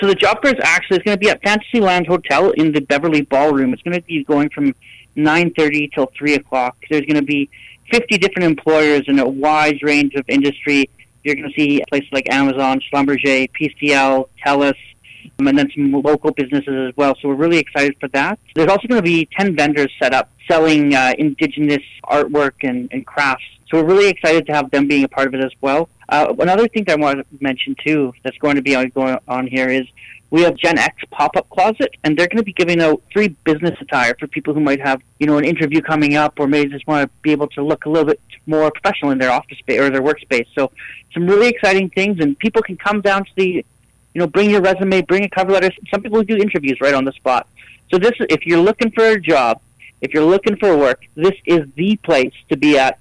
So the job fair is going to be at Fantasyland Hotel in the Beverly Ballroom. It's going to be going from 9:30 till 3 o'clock. There's going to be 50 different employers in a wide range of industry. You're going to see places like Amazon, Schlumberger, PCL, TELUS, and then some local businesses as well. So we're really excited for that. There's also going to be 10 vendors set up selling indigenous artwork and crafts. So we're really excited to have them being a part of it as well. Another thing that I want to mention too that's going to be going on here is we have Gen X pop-up closet, and they're going to be giving out free business attire for people who might have, an interview coming up, or maybe just want to be able to look a little bit more professional in their office space or their workspace. So some really exciting things, and people can come down to the, bring your resume, bring a cover letter. Some people do interviews right on the spot. So if you're looking for a job, if you're looking for work, this is the place to be at